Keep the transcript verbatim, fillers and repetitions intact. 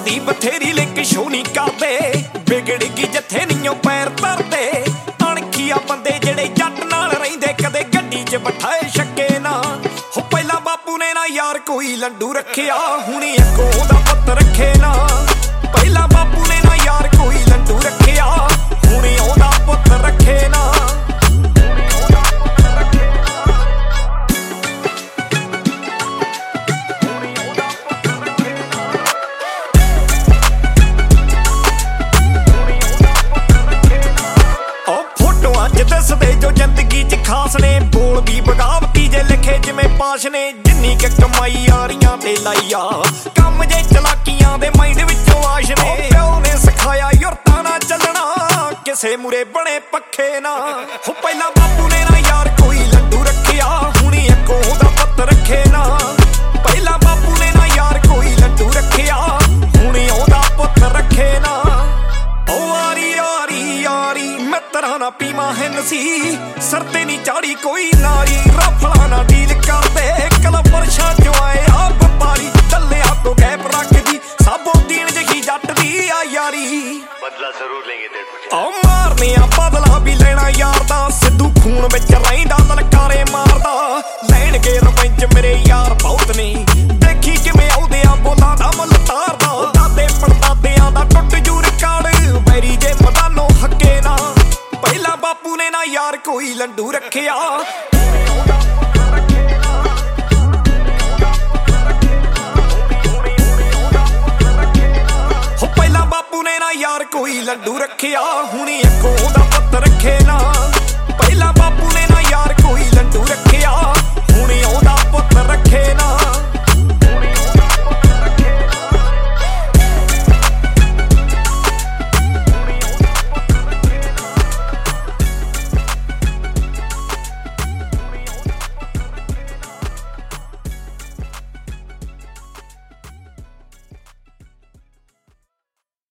ਦੀ ਬਥੇਰੀ link show ਨਹੀਂ ਕਰਦੇ, ਵਿਗੜ ਗਈ ਜਿੱਥੇ ਨੀਓ ਪੈਰ ਧਰਦੇ। ਅਣਖੀਆ ਬੰਦੇ ਜਿਹੜੇ ਜੱਟ ਨਾਲ ਰਹਿੰਦੇ, ਕਦੇ ਗੱਡੀ 'ਚ ਬਿਠਾਏ ਛੱਕੇ ਨਾ। ਹੋ ਪਹਿਲਾਂ ਬਾਪੂ ਨੇ ਨਾ ਯਾਰ ਕੋਈ ਲੰਡੂ ਰੱਖਿਆ, ਹੁਣੀ ਅੱਗੋਂ ਉਹਦਾ ਪੁੱਤ ਰੱਖੇ ਨਾ। ਪਹਿਲਾਂ ਬਾਪੂ ਨੇ ਨਾ ਯਾਰ ਕੋਈ ਲੰਡੂ ਰੱਖਿਆ, ਹੁਣੀ ਉਹਦਾ ਪੁੱਤ ਰੱਖੇ ਨਾ। ਦੱਸਦੇ ਜੋ ਜ਼ਿੰਦਗੀ 'ਚ ਖਾਸ ਨੇ, ਬੋਲ ਵੀ ਬਗਾਵਤੀ ਜੇ ਲਿਖੇ ਜਿਵੇਂ ਪਾਸ਼ ਨੇ। ਜਿੰਨੀ ਕਿ ਕਮਾਈ ਯਾਰੀਆਂ ਤੇ ਲਾਈਆ, ਕੰਮ ਜੇ ਚਲਾਕੀਆਂ ਦੇ ਮਾਈਂਡ ਵਿੱਚੋਂ ਆਸ਼ ਨੇ। ਪਿਓ ਨੇ ਸਿਖਾਇਆ ਯੁਰਤਾਂ ਨਾਲ ਚੱਲਣਾ, ਕਿਸੇ ਮੂਰੇ ਬਣੇ ਪੱਖੇ ਨਾ। ਹੋ ਪਹਿਲਾਂ ਬਾਪੂ ਨੇ ਨਾ ਯਾਰ ਕੋਈ ਲੰਡੂ ਰੱਖਿਆ, ਹੁਣੀ ਅੱਗੋਂ ਉਹਦਾ ਪੁੱਤ ਰੱਖੇ ਨਾ। ਪਹਿਲਾਂ ਬਾਪੂ ਨੇ ਨਾ ਯਾਰ ਕੋਈ ਲੰਡੂ ਰੱਖਿਆ, ਹੁਣੀ ਉਹਦਾ ਪੁੱਤ ਰੱਖੇ ਨਾ। ਮਿੱਤਰਾਂ ਨਾ ਪੀਵਾਂ ਹੈਨਸੀ, ਸਰ ਤੇ ਨੀ ਚਾੜੀ ਕੋਈ ਨਾਰੀ। ਰਫਲਾਂ ਨਾ ਡੀਲ ਕਰਦੇ, ਕਲੱਬ ਵਰਸ਼ਾਂ ਚੋਂ ਆਏ ਆ ਵਪਾਰੀ। ਚੱਲਿਆ ਤੋਂ ਗੈਪ ਰੱਖਦੀ, ਸਾਬੋ ਦੀਨ ਜਿਹੀ ਜੱਟ ਦੀ ਆ ਯਾਰੀ। ਬਦਲਾ ਜ਼ਰੂਰ ਲੈਂਗੇ ਤੇਰੇ ਆ ਮਾਰਨੇ ਆ ਬਦਲਾ ਵੀ ਲੈਣਾ ਯਾਰ ਦਾ, ਸਿੱਧੂ ਖੂਨ ਵਿੱਚ ਰਹਿੰਦਾ ਲਲਕਾਰੇ ਮਾਰਦਾ। ਲੈਣਗੇ ਰਵੰਜ ਮੇਰੇ ਯਾਰ ਬਹੁਤ ਨੇ, ਦੇਖੀ ਕਿਵੇਂ ਆਉਂਦੇ ਆ ਬੋਲਾਂ ਦਾ ਮੁੱਲ ਤਾਰਦਾ। ਦਾਦੇ ਪੜਦਾਦਿਆਂ ਦਾ ਟੁੱਟ ਜੂ ਰਿਕਾਰਡ, ਵੈਰੀ ਜੇ ਮਦਾਨੋਂ ਹੱਕੇ ਨਾ। ਪਹਿਲਾਂ ਬਾਪੂ ਨੇ ਨਾ ਯਾਰ ਕੋਈ ਲੰਡੂ ਰੱਖਿਆ, ਹੋ ਪਹਿਲਾਂ ਬਾਪੂ ਨੇ ਨਾ ਯਾਰ ਕੋਈ ਲੰਡੂ ਰੱਖਿਆ, ਹੁਣੀ ਅੱਗੋਂ ਉਹਦਾ ਪੁੱਤ ਰੱਖੇ ਨਾ।